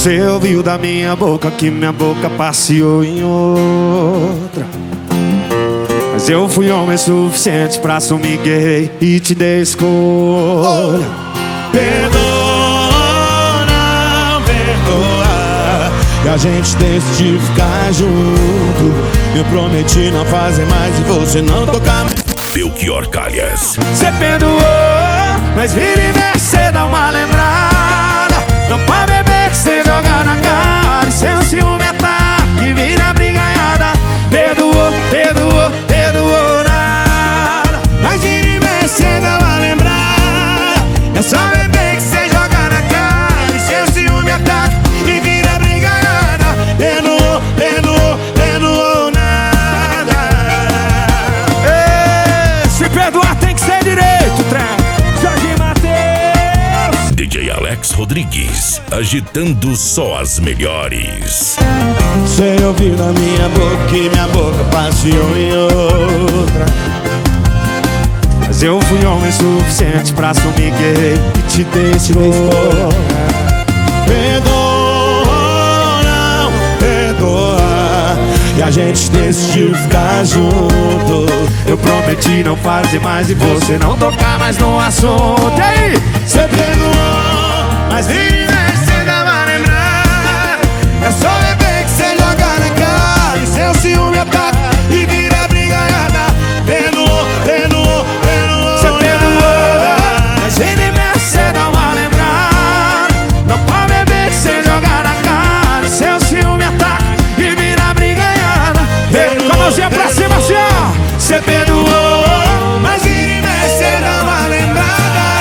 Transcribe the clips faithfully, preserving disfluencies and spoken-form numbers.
Você ouviu da minha boca que minha boca passeou em outra. Mas eu fui homem suficiente pra assumir que errei e te dei escolha. Perdoa, não perdoa, e a gente decidiu ficar junto. Eu prometi não fazer mais e você não tocar mais. Belchior Calhas. Cê perdoou, mas vira e mexe, cê dá uma lembrada. Não pode beber que cê joga na cara, e seu ciúme ataca e vira brigaiada. Perdoou, perdoou, perdoou nada, mas vira e mexe, cê dá uma lembrada. É só beber que cê joga na cara, e seu ciúme ataca e vira brigaiada. Perdoou, perdoou, perdoou nada. Ei, se perdoar tem que ser direito, trem. Jorge Mateus. D J Alex Rodrigues, agitando só as melhores. Você ouviu na minha boca que minha boca passeou em outra. Mas eu fui homem suficiente pra assumir que errei e te dei escolha. Perdoa, não perdoa, e a gente decidiu ficar junto. Eu prometi não fazer mais e você não tocar mais no assunto. E aí? Você perdoou, mas vira e mexe, cê dá uma lembrada. É só beber que cê joga na cara, e seu ciúme ataca e vira brigaiada. Perdoou, perdoou, perdoou. Cê perdoou, mas vira e mexe, cê dá uma lembrada. Não pode beber que cê joga na cara, e seu ciúme ataca e vira brigaiada. Com a mãozinha pra cima assim, ó. Cê perdoou, mas vira e mexe, cê dá uma lembrada.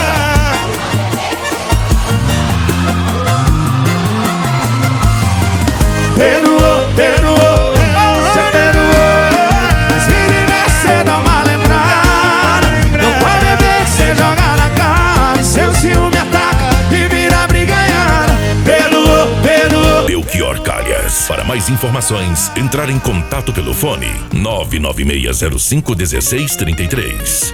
Perdoou, perdoou, cê perdoou, mas vira e mexe, cê dá uma lembrada. Não pode beber que cê joga na cara, e seu ciúme ataca e vira brigaiada. Perdoou, perdoou. Belchior Calhas. Para mais informações, entrar em contato pelo fone nove nove seis zero cinco um seis três três.